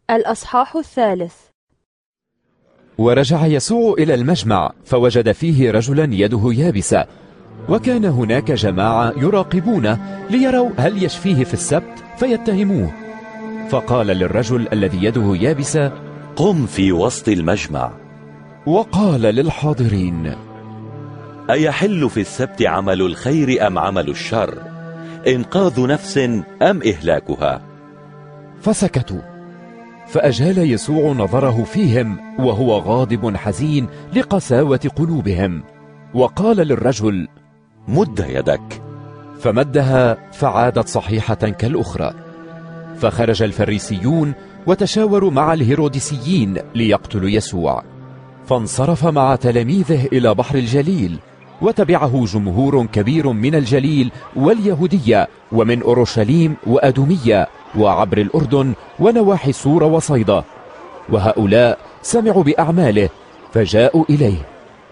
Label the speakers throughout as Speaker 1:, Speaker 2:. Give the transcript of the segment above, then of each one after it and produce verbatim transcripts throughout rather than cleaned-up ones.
Speaker 1: الأصحاح الثالث.
Speaker 2: ورجع يسوع إلى المجمع فوجد فيه رجلا يده يابسة، وكان هناك جماعة يراقبونه ليروا هل يشفيه في السبت فيتهموه. فقال للرجل الذي يده يابسة:
Speaker 3: قم في وسط المجمع.
Speaker 2: وقال للحاضرين:
Speaker 3: أيحل في السبت عمل الخير أم عمل الشر، إنقاذ نفس أم إهلاكها؟
Speaker 2: فسكتوا. فأجال يسوع نظره فيهم وهو غاضب حزين لقساوة قلوبهم، وقال للرجل:
Speaker 3: مد يدك.
Speaker 2: فمدها فعادت صحيحة كالأخرى. فخرج الفريسيون وتشاوروا مع الهيروديسيين ليقتلوا يسوع، فانصرف مع تلاميذه إلى بحر الجليل، وتبعه جمهور كبير من الجليل واليهودية ومن أورشليم وأدومية وعبر الأردن ونواحي سور وصيدا، وهؤلاء سمعوا بأعماله فجاءوا إليه.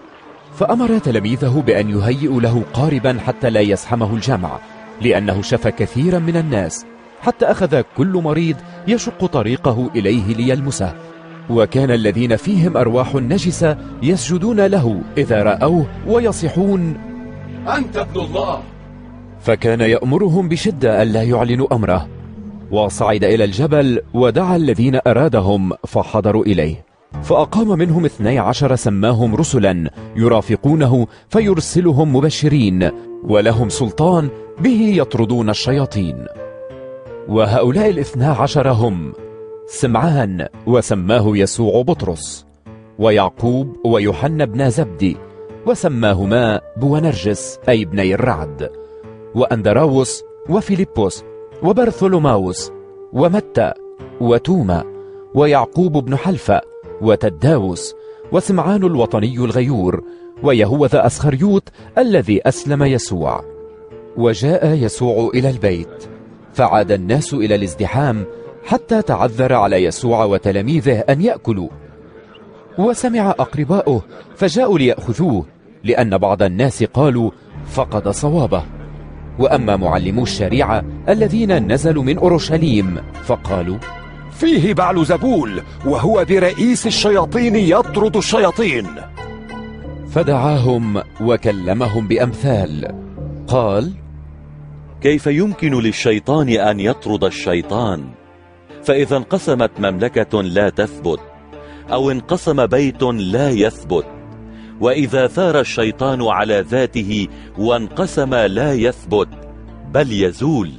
Speaker 2: فأمر تلاميذه بأن يهيئوا له قاربا حتى لا يزحمه الجمع، لأنه شفى كثيرا من الناس، حتى أخذ كل مريض يشق طريقه إليه ليلمسه. وكان الذين فيهم أرواح نجسة يسجدون له إذا رأوه ويصيحون:
Speaker 4: أنت ابن الله.
Speaker 2: فكان يأمرهم بشدة ألا يعلنوا أمره. وصعد إلى الجبل ودعا الذين أرادهم فحضروا إليه، فأقام منهم اثني عشر سماهم رسلا يرافقونه فيرسلهم مبشرين، ولهم سلطان به يطردون الشياطين. وهؤلاء الاثنى عشر هم سمعان وسماه يسوع بطرس، ويعقوب ويوحنا بن زبدي وسماهما بونرجس أي ابني الرعد، وأندراوس وفيليبوس وبرثولوماوس ومتى وتوما ويعقوب بن حلفة وتداوس وسمعان الوطني الغيور ويهوذا أسخريوط الذي أسلم يسوع. وجاء يسوع إلى البيت، فعاد الناس إلى الازدحام حتى تعذر على يسوع وتلاميذه أن يأكلوا. وسمع أقرباؤه فجاءوا ليأخذوه، لأن بعض الناس قالوا: فقد صوابه. وأما معلمو الشريعة الذين نزلوا من أورشليم فقالوا:
Speaker 4: فيه بعلزبول، وهو برئيس الشياطين يطرد الشياطين.
Speaker 2: فدعاهم وكلمهم بأمثال، قال:
Speaker 3: كيف يمكن للشيطان أن يطرد الشيطان؟ فإذا انقسمت مملكة لا تثبت، أو انقسم بيت لا يثبت. وإذا ثار الشيطان على ذاته وانقسم لا يثبت، بل يزول.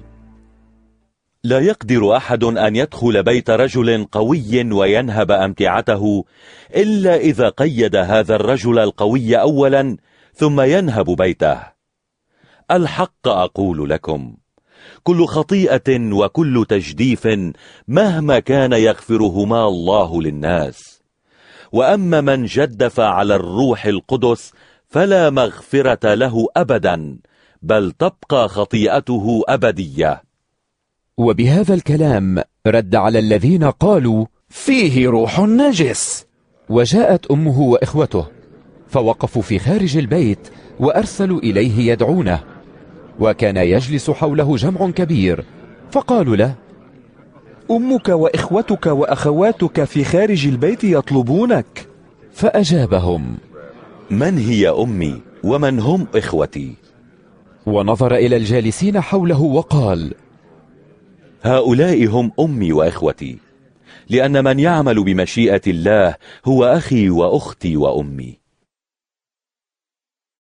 Speaker 3: لا يقدر أحد أن يدخل بيت رجل قوي وينهب أمتعته إلا إذا قيد هذا الرجل القوي أولا ثم ينهب بيته. الحق أقول لكم، كل خطيئة وكل تجديف مهما كان يغفرهما الله للناس، وأما من جدف على الروح القدس فلا مغفرة له أبدا، بل تبقى خطيئته أبدية.
Speaker 2: وبهذا الكلام رد على الذين قالوا:
Speaker 4: فيه روح نجس.
Speaker 2: وجاءت أمه وإخوته فوقفوا في خارج البيت وأرسلوا إليه يدعونه، وكان يجلس حوله جمع كبير، فقالوا له:
Speaker 5: أمك وإخوتك وأخواتك في خارج البيت يطلبونك.
Speaker 2: فأجابهم:
Speaker 3: من هي أمي ومن هم إخوتي؟
Speaker 2: ونظر إلى الجالسين حوله وقال:
Speaker 3: هؤلاء هم أمي وإخوتي، لأن من يعمل بمشيئة الله هو أخي وأختي وأمي.